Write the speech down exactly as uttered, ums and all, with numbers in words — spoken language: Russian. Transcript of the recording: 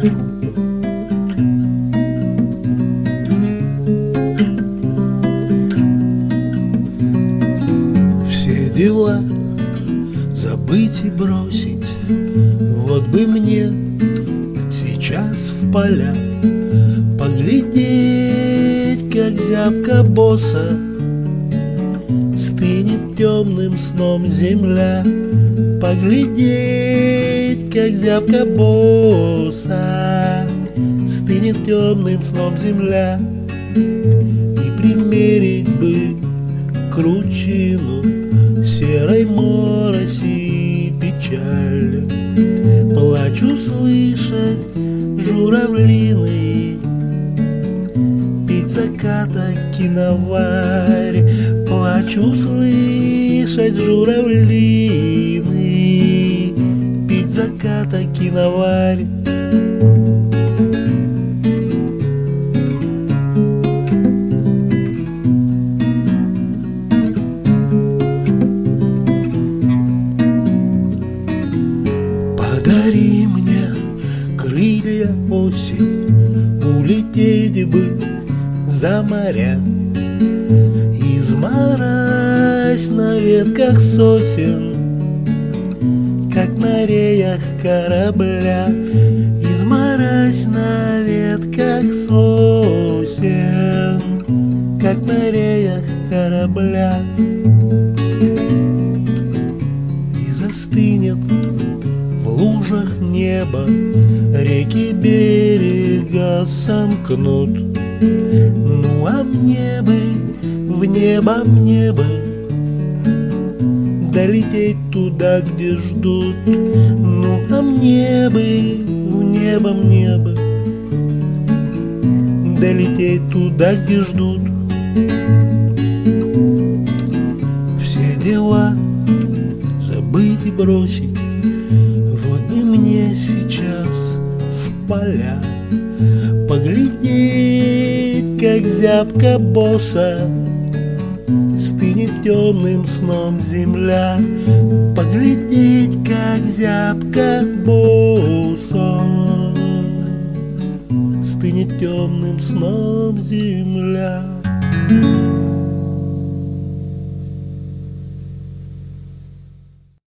Все дела забыть и бросить, вот бы мне сейчас в поля поглядеть, как зябко боса стынет темным сном земля. Поглядеть, как зябко боса стынет темным сном земля. И примерить бы кручину серой мороси печаль. Плач услышать журавлиный, пить заката киноварь. Плач услышать журавлиный, пить заката киноварь. Подари мне крылья, осень, улететь бы за моря. Изморась на ветках сосен, как на реях корабля. Изморась на ветках сосен, как на реях корабля. И застынет в лужах небо, реки берега сомкнут. Ну а мне бы, в небо мне бы долететь туда, где ждут. Ну а мне бы, в небо мне бы долететь туда, где ждут. Все дела забыть и бросить, вот бы мне сейчас в поля поглядеть, как зябко боса стынет темным сном земля. Поглядеть, как зябко боса стынет темным сном земля.